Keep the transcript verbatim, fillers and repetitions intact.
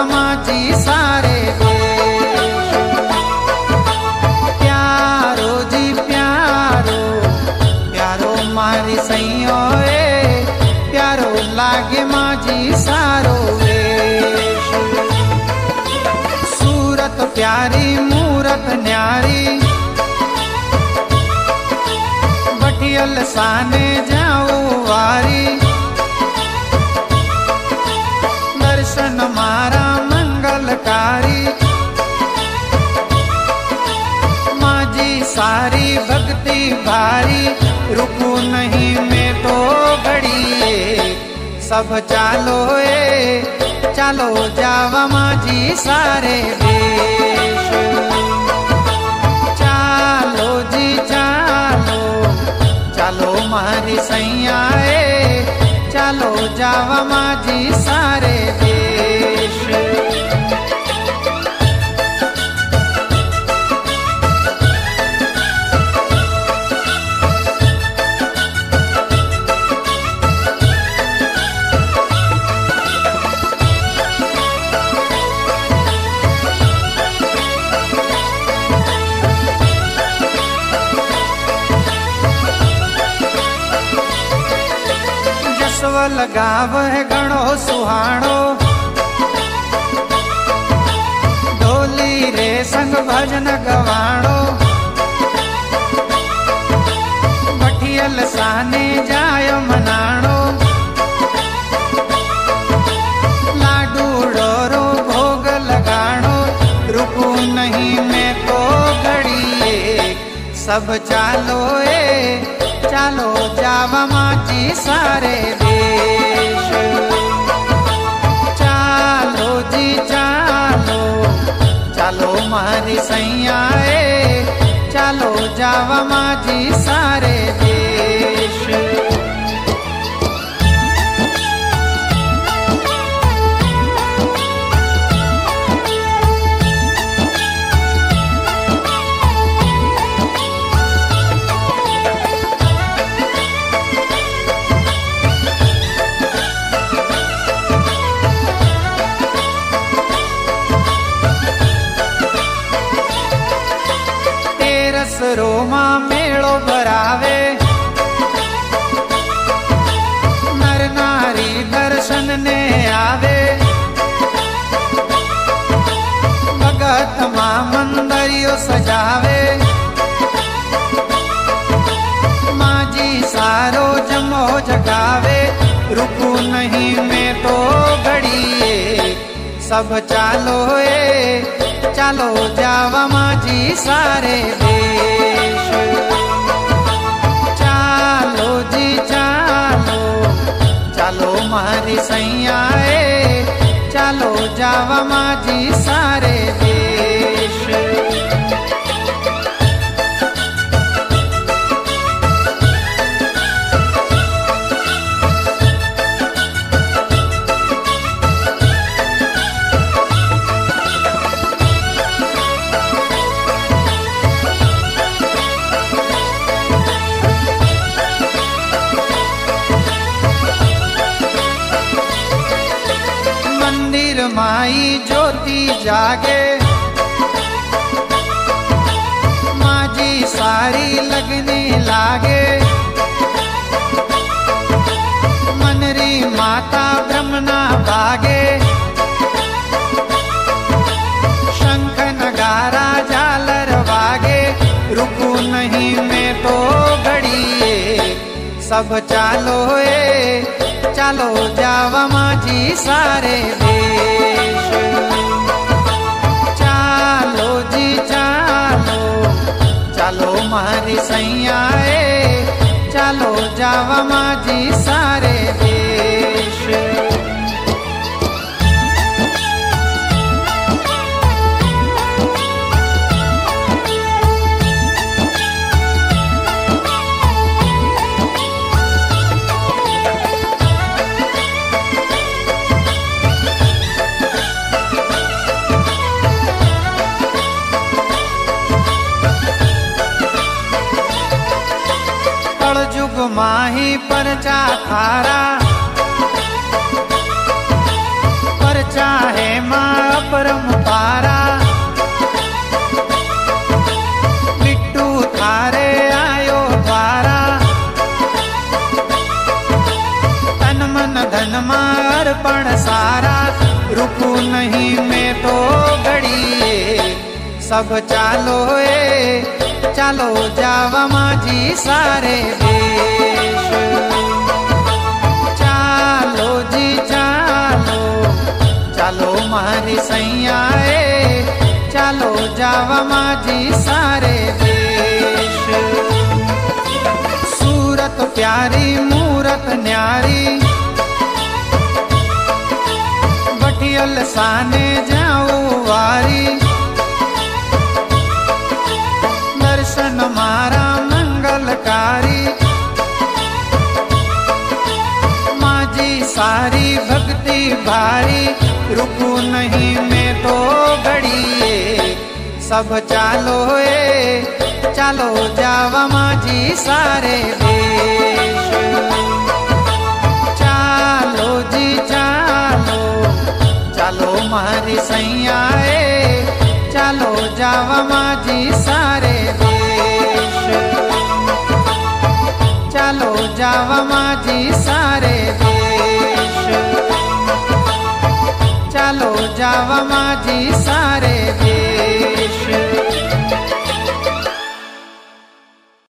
माजी सारे देश। प्यारो जी प्यारो प्यारो मारी सैयो ए प्यारो लागे माजी सारो वेश। सूरत प्यारी मूरत न्यारी बठियल साने जाओ वारी। दर्शन मारा मंगलकारी माजी सारी भक्ति भारी। रुकू नहीं मैं तो घड़िए सब चालो ए चालो जावा माजी सारे देश। चालो जी चालो चालो मारी सैया ए चालो जावा माजी सारे देश। जसवल गाव है गणो सुहाणो ढोली रे संग भजन गवाणो। बठियल साने जाय मनाणो लाडू डोरो भोग लगाणो। रुकू नहीं मैं तो घड़िए सब चालो ए चालो जावा माजी सारे देश। चालो जी चालो चालो मारी सैया ए चालो जावा माजी सारे देश। रोमा मेड़ो भरावे नर नारी दर्शन ने आवे। भगत मां मंदिरियो सजावे माजी सारो जमो जगावे। रुकू नहीं मैं तो घड़िए सब चालो ए चालो जावा माजी सारे देश। चालो जी चालो चालो मारी सैया ए चालो जावा माजी सारे देश। माई ज्योति जागे माजी सारी लगने लागे। मनरी माता ब्रह्मना भागे शंख नगारा झालर वागे। रुकू नहीं मैं तो घड़िए सब चालो ए चालो जावा माजी सारे देश। चालो जी चालो चालो मारी सैया ए चालो जावा माजी सारे देश। माही परचा थारा परचा है माँ अपरम पारा, बिट्टू थारे आयो द्वारा, तन मन धन माँ अर्पण सारा, रुकू नहीं मैं तो घड़िए, सब चालो ए चालो जावा माझी सारे देश, चालो जी चालो, चालो मारी सैया ए, चालो जावा माझी सारे देश। सूरत प्यारी मूरत न्यारी, बटियल साने जाओ वारी, दर्शन मारा मंगलकारी, माझी सारी भक्ति भारी, रुकू नहीं मैं तो घड़िए, सब चालो ए चालो जावा माझी सारे देश, चालो जी चालो, चालो मारी सैया ए, चालो जावा माझी सारे देश, चालो जावा माझी सारे देश, चालो जावा माझी सारे देश।